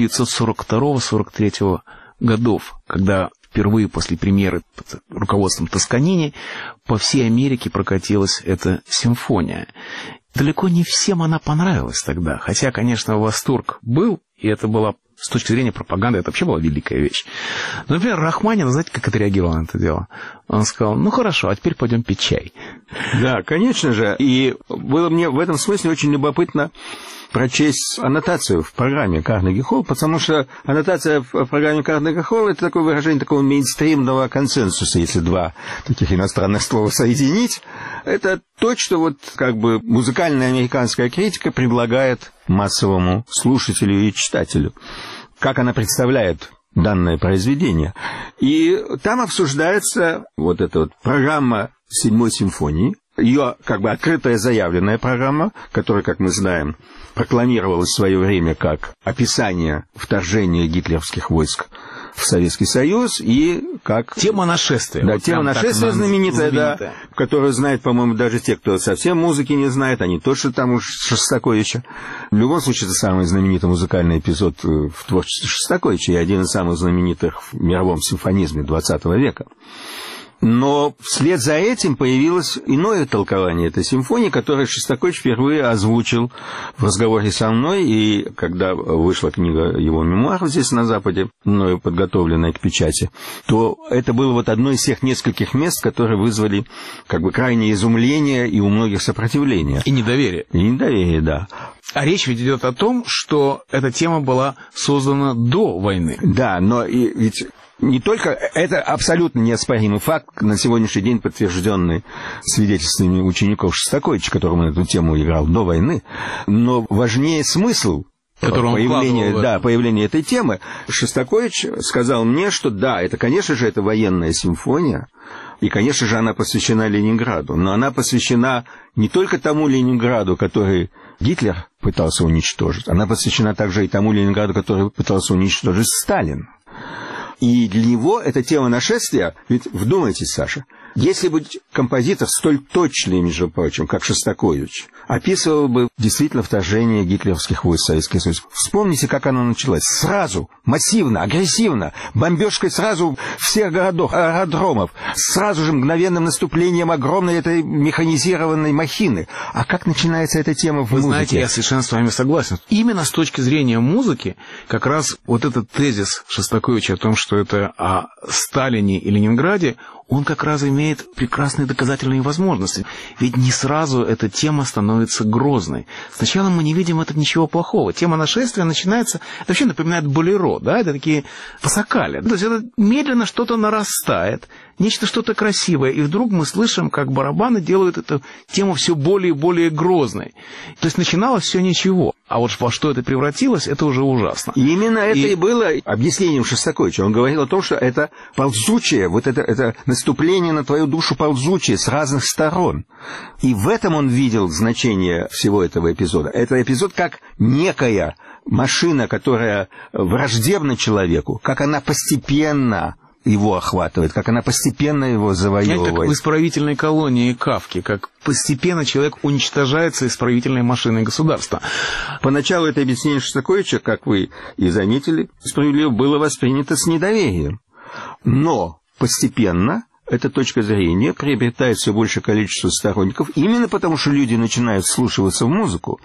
1942-43 годов, когда впервые после премьеры под руководством Тосканини по всей Америке прокатилась эта симфония. Далеко не всем она понравилась тогда, хотя, конечно, восторг был, и это была, с точки зрения пропаганды, это вообще была великая вещь. Но, например, Рахманинов, знаете, как отреагировал на это дело? Он сказал, ну хорошо, а теперь пойдем пить чай. Да, конечно же, и было мне в этом смысле очень любопытно прочесть аннотацию в программе Карнеги-холл, потому что аннотация в программе Карнеги-холл — это такое выражение такого мейнстримного консенсуса, если два таких иностранных слова соединить. Это то, что вот как бы музыкальная американская критика предлагает массовому слушателю и читателю, как она представляет данное произведение. И там обсуждается вот эта вот программа 7-й симфонии, ее как бы открытая заявленная программа, которая, как мы знаем, прокламировалась в свое время как описание вторжения гитлеровских войск в Советский Союз и как... Тема нашествия. Да, вот тема нашествия знаменитая, да, которую знают, по-моему, даже те, кто совсем музыки не знает, а не то, что там уж Шостаковича. В любом случае, это самый знаменитый музыкальный эпизод в творчестве Шостаковича и один из самых знаменитых в мировом симфонизме XX века. Но вслед за этим появилось иное толкование этой симфонии, которое Шостакович впервые озвучил в разговоре со мной, и когда вышла книга его мемуаров здесь на Западе, мною подготовленная к печати, то это было вот одно из тех нескольких мест, которые вызвали как бы крайнее изумление и у многих сопротивление. И недоверие. И недоверие, да. А речь ведь идет о том, что эта тема была создана до войны. Да, но ведь... Не только это абсолютно неоспоримый факт, на сегодняшний день подтвержденный свидетельствами учеников Шостаковича, которому на эту тему играл до войны, но важнее смысл появления этой темы. Шостакович сказал мне, что да, это, конечно же, это военная симфония, и, конечно же, она посвящена Ленинграду, но она посвящена не только тому Ленинграду, который Гитлер пытался уничтожить, она посвящена также и тому Ленинграду, который пытался уничтожить Сталин. И для него эта тема нашествия, ведь вдумайтесь, Саша, если бы композитор столь точный, между прочим, как Шостакович, описывал бы действительно вторжение гитлеровских войск в Советский Союз. Вспомните, как оно началось. Сразу, массивно, агрессивно, бомбежкой сразу всех городов, аэродромов, сразу же мгновенным наступлением огромной этой механизированной махины. А как начинается эта тема в музыке? Вы знаете, я совершенно с вами согласен. Именно с точки зрения музыки, как раз вот этот тезис Шостаковича о том, что это о Сталине и Ленинграде, он как раз имеет прекрасные доказательные возможности. Ведь не сразу эта тема становится грозной. Сначала мы не видим в этом ничего плохого. Тема нашествия начинается... Это вообще напоминает болеро, да? Это такие пасакали. То есть это медленно что-то нарастает, нечто что-то красивое. И вдруг мы слышим, как барабаны делают эту тему все более и более грозной. То есть начиналось все ничего. А вот во что это превратилось, это уже ужасно. И именно это и было объяснением Шостаковича. Он говорил о том, что это ползучее, вот это наступление на твою душу ползучее с разных сторон. И в этом он видел значение всего этого эпизода. Это эпизод как некая машина, которая враждебна человеку, как она постепенно его охватывает, как она постепенно его завоевывает. Как в исправительной колонии Кафки, как постепенно человек уничтожается исправительной машиной государства. Поначалу это объяснение Шостаковича, как вы и заметили, справедливо было воспринято с недоверием. Но постепенно эта точка зрения приобретает все большее количество сторонников, именно потому, что люди начинают вслушиваться в музыку.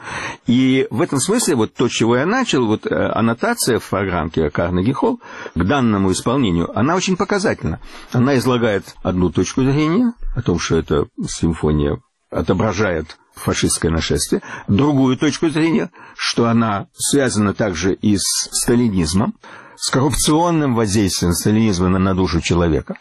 И в этом смысле, вот то, с чего я начал, вот аннотация в программке Карнеги Холл к данному исполнению, она очень показательна. Она излагает одну точку зрения, о том, что эта симфония отображает фашистское нашествие, другую точку зрения, что она связана также и с сталинизмом, с коррупционным воздействием сталинизма на душу человека.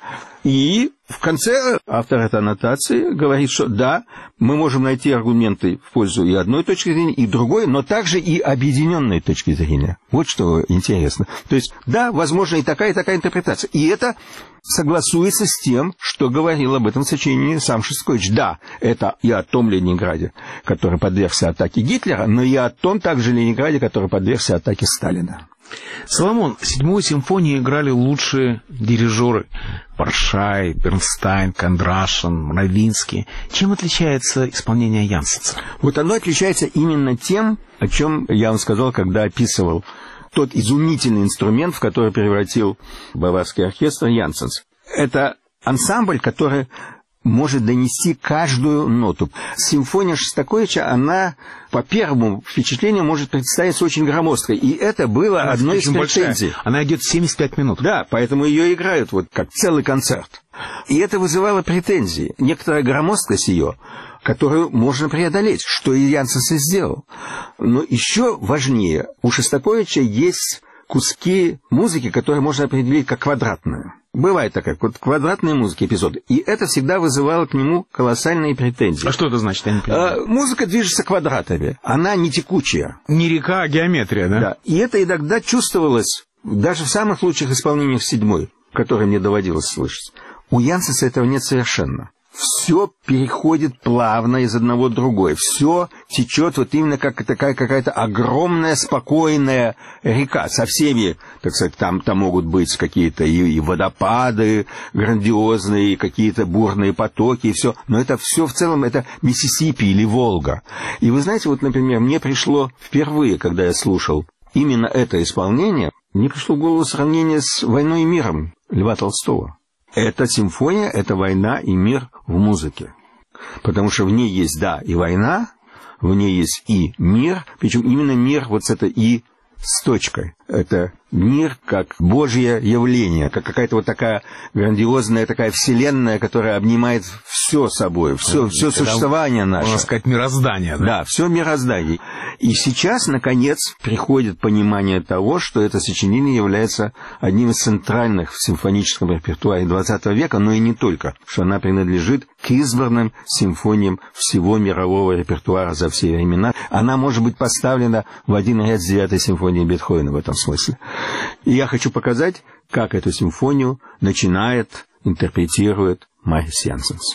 И в конце автор этой аннотации говорит, что да, мы можем найти аргументы в пользу и одной точки зрения, и другой, но также и объединенной точки зрения. Вот что интересно. То есть, да, возможно и такая интерпретация. И это согласуется с тем, что говорил об этом сочинении сам Шостакович. Да, это и о том Ленинграде, который подвергся атаке Гитлера, но и о том также Ленинграде, который подвергся атаке Сталина. Соломон, 7-ю симфонию играли лучшие дирижеры. Паршай, Бернстайн, Кондрашин, Мравинский. Чем отличается исполнение Янсенса? Вот оно отличается именно тем, о чем я вам сказал, когда описывал тот изумительный инструмент, в который превратил Баварский оркестр Янсенс. Это ансамбль, который может донести каждую ноту. Симфония Шостаковича, она по первому впечатлению может представиться очень громоздкой. И это было одной из претензий. Она идет 75 минут. Да, поэтому ее играют вот как целый концерт. И это вызывало претензии. Некоторая громоздкость ее, которую можно преодолеть, что и Янсенс и сделал. Но еще важнее, у Шостаковича есть куски музыки, которые можно определить как квадратные. Бывает такая, вот квадратные музыки эпизоды. И это всегда вызывало к нему колоссальные претензии. А что это значит? Я не понимаю. Музыка движется квадратами. Она не текучая. Не река, а геометрия, да? Да. И это иногда чувствовалось даже в самых лучших исполнениях 7-й, которые мне доводилось слышать. У Янсенса этого нет совершенно. Все переходит плавно из одного в другое. Все течет вот именно как такая какая-то огромная, спокойная река. Со всеми, так сказать, там могут быть какие-то и водопады грандиозные, и какие-то бурные потоки, и все. Но это все в целом, это Миссисипи или Волга. И вы знаете, вот, например, мне пришло впервые, когда я слушал именно это исполнение, мне пришло в голову сравнение с «Войной и миром» Льва Толстого. Эта симфония — это война и мир в музыке. Потому что в ней есть, да, и война, в ней есть и мир, причем именно мир вот с этой «и» с точкой. Это мир как Божье явление, как какая-то вот такая грандиозная такая вселенная, которая обнимает все собой, все существование наше. Можно сказать, мироздание. Да? Да, все мироздание. И сейчас, наконец, приходит понимание того, что это сочинение является одним из центральных в симфоническом репертуаре XX века, но и не только, что она принадлежит к избранным симфониям всего мирового репертуара за все времена. Она может быть поставлена в один ряд с 9-й симфонией Бетховена в этом смысле. И я хочу показать, как эту симфонию начинает, интерпретирует Марис Янсенс.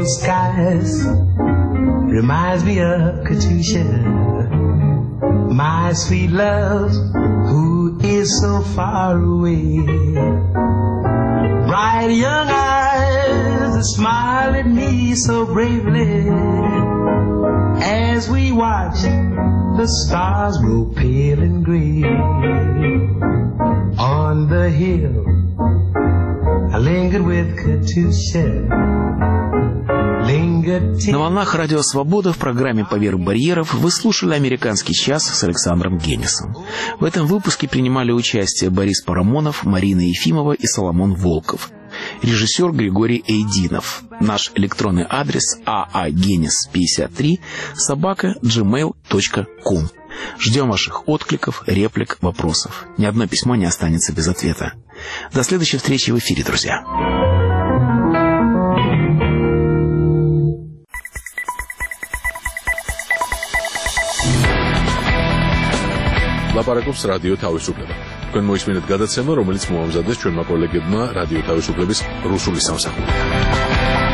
blue skies reminds me of Katusha, my sweet love, who is so far away. Bright young eyes that smile at me so bravely as we watch the stars grow pale and gray. On the hill I lingered with Katusha. На волнах Радио Свобода в программе «Поверх барьеров» вы слушали «Американский час» с Александром Генисом. В этом выпуске принимали участие Борис Парамонов, Марина Ефимова и Соломон Волков. Режиссер Григорий Эйдинов. Наш электронный адрес aagenis53@gmail.com. Ждем ваших откликов, реплик, вопросов. Ни одно письмо не останется без ответа. До следующей встречи в эфире, друзья. ლაპარაკობს რადიო თავისუფლება. თქვენ მოისმინეთ გადაცემა, რომელიც მოამზადეს ჩვენმა კოლეგებმა რადიო თავისუფლების რუსული სამსახურიდან.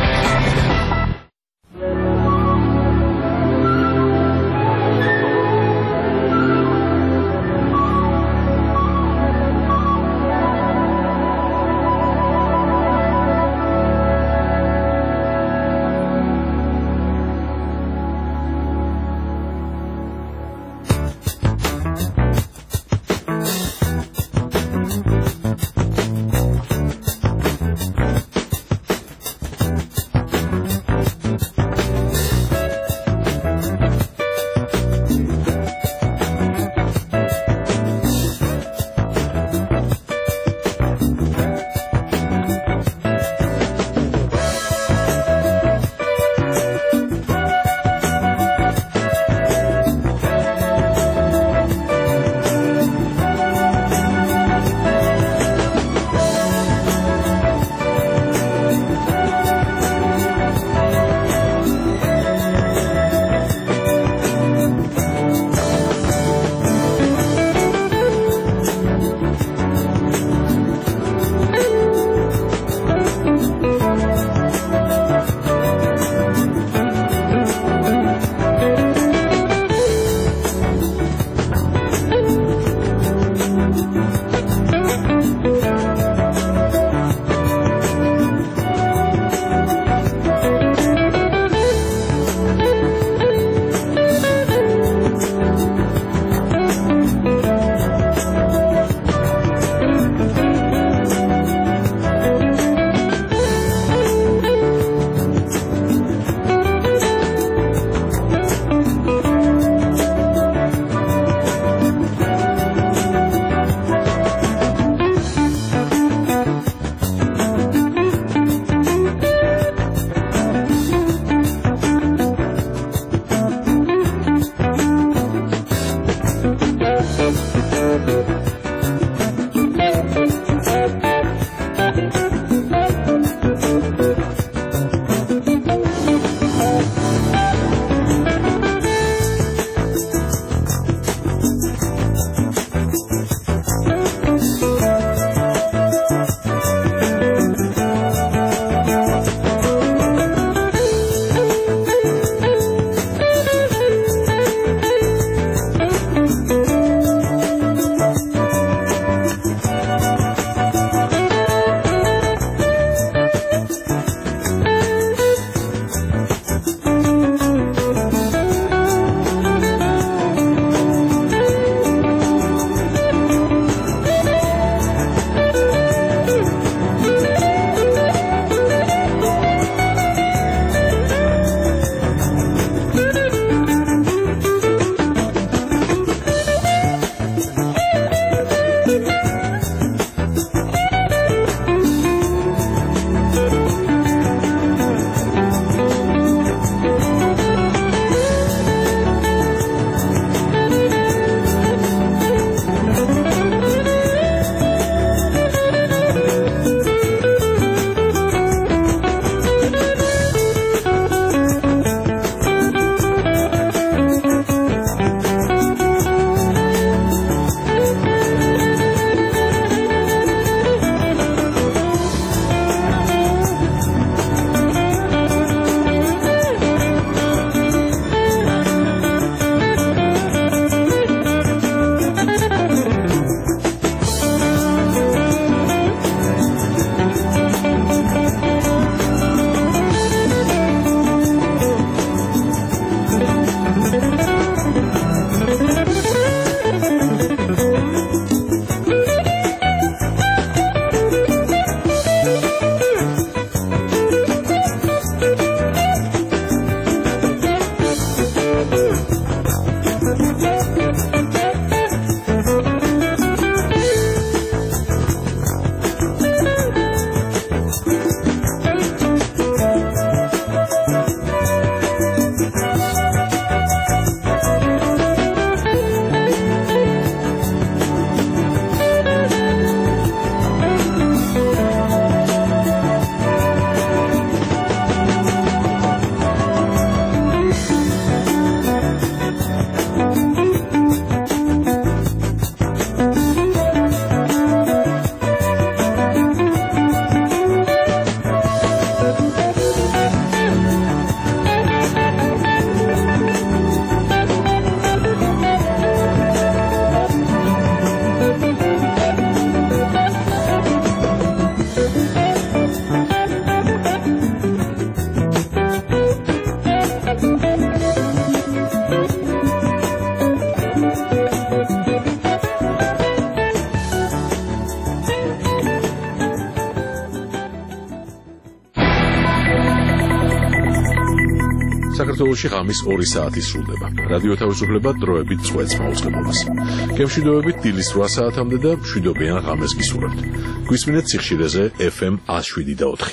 საქართველოში ღამის 2 საათი სრულდება. რადიო თავისუფლება დროებით წვეთს მაუწყებლობას. გემშვიდობებით დილის 8 საათამდე და მშვიდობიან ღამეს გისურვებთ. გვისმინეთ სიხშირეზე FM 107.4.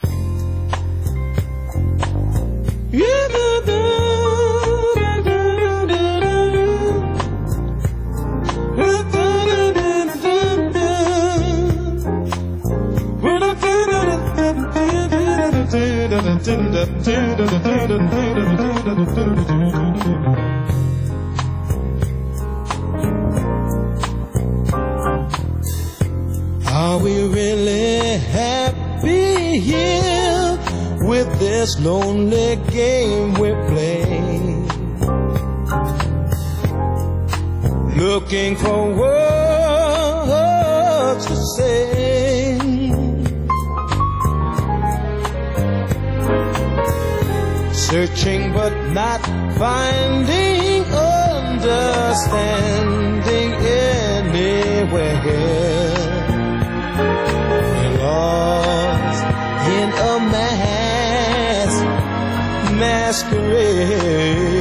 Are we really happy here with this lonely game we play? Looking for words to say, searching but not finding understanding anywhere. Lost in a masquerade.